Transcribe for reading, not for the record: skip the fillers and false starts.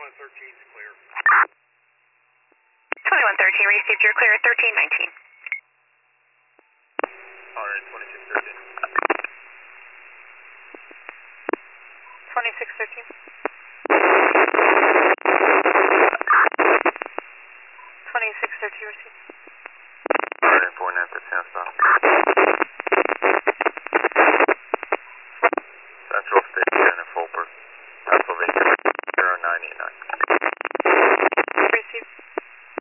2113 is clear. 2113 received, you're clear, 1319. Alright, 2613. 2613.